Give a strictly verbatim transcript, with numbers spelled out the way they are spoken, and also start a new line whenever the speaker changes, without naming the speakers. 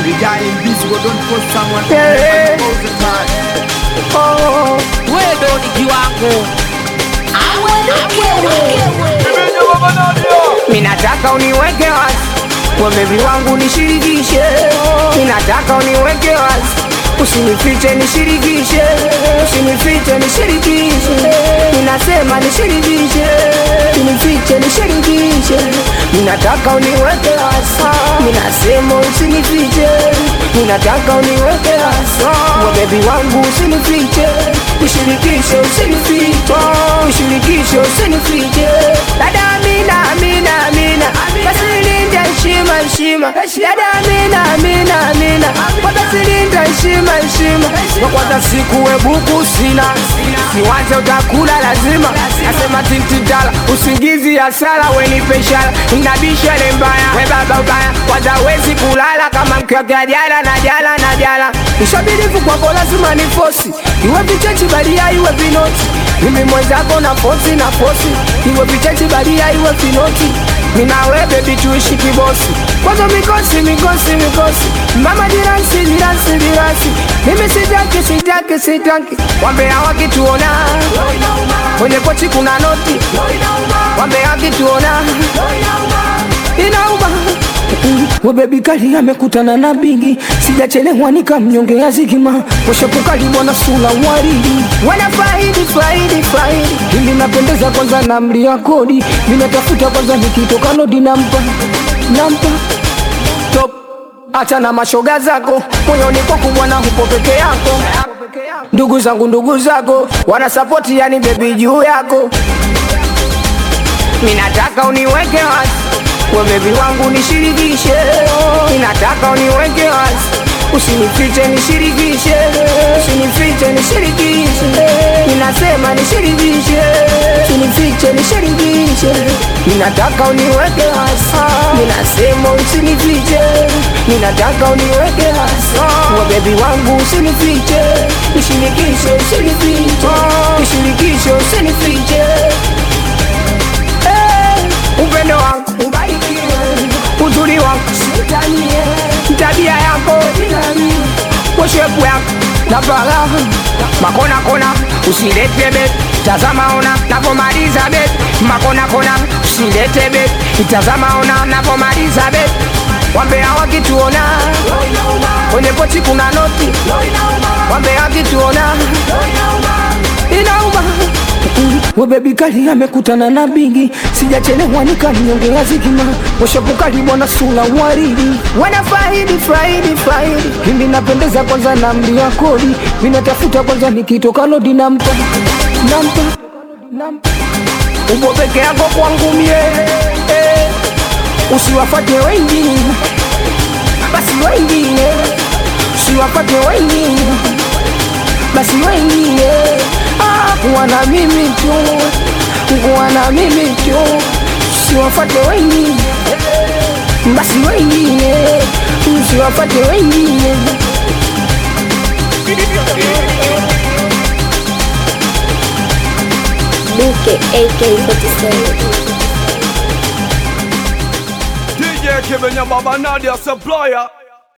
Baby guy invisible, don't force someone to
Yeah.
all the time.
Oh,
wewe ndo ni kiwango.
minataka uniweke wazi, kwa baby wangu nishirikishe. Minataka uniweke wazi, usinifiche nishirikishe. Usinifiche nishirikishe, ninasema nishirikishe. Usinifiche nishirikishe, minataka uniweke wazi, minasema usinifiche. Minataka uniweke wazi, kwa baby wangu usinifiche. Nishirikishe usinifiche, nishirikishe usinifiche. Dada Amina, Amina, Amina, basi linda heshima, heshima. Dada Amina, Amina, Amina, basi linda heshima, heshima. Wakwata siku webuku sina, siwaze utakula lazima. Nasema tintidala, usingizi ya sala, wenipe ishara. Inabisha le mbaya, we baba ubaya, kwanza wezi kulala kama mkiwakea jala na jala na jala. Nishabirifu kwako lazima ni fosi, iwe vichechi badia iwe vinoti. Mimi mwenzako na fosi na fosi, iwe vichechi badia iwe vinoti. Minawe baby tuishi kibosi, kwanza mikosi mikosi mikosi. Mama jiransi jiransi jiransi, mimi sitaki sitaki sitaki. Wambea wakituona kwenye kochi kuna noti, wambea wakituona inauma. We baby kali amekutana na bigi, sijachelewa nikamnyongea zigima. Washapukali bwana sula waridi, wana faidi faidi faidi. Hili napendeza kwanza na mli ya kodi, minatafuta kwanza nikitoka lodi nampa nampa top. Acha na mashoga zako, moyoni kwa kubwa na hupo peke yako. Ndugu zangu ndugu zako, wana support yani baby juu yako. Minataka uniweke wazi, kwa baby wangu nishirikishe. Ninataka uniweke wazi, usinifiche nishirikishe. Usinifiche nishirikishe, ninasema nishirikishe. Usinifiche nishirikishe, ninataka uniweke wazi, ninasema usinifiche. Ninataka uniweke wazi, kwa baby wangu usinifiche. Nishirikishe usinifiche, nishirikishe usinifiche. Upendo wangu ubarikiwe, uzuri wangu sitanie, tabia yako inani, shepu yako na bala. Makona kona usilete bet, tazama ona napomaliza bet. Makona kona usilete bet, tazama ona napomaliza bet. Wambea wakituona kwenye pochi kuna noti, wambea wakituona inauma. We baby kali amekutana na bigi, sijachelewa nikanyongea zigima. Washapukali bwana sula waridi, wana faidi faidi faidi. Mimi napendeza kwanza na mli ya kodi, minatafuta kwanza nikitoka lodi nampa nampa nampa. Ubo peke yako kwangu mie, eh. Usiwafate wengine, basi wengine. Usiwafate wengine, basi wengine. Ah, kuwa na mimi tu, kuwa na mimi tu. Usiwafate wengine, basi wengine. Usiwafate wengine.
Duke A K forty-seven.
D J Kibenya Baba Nadia Supplier.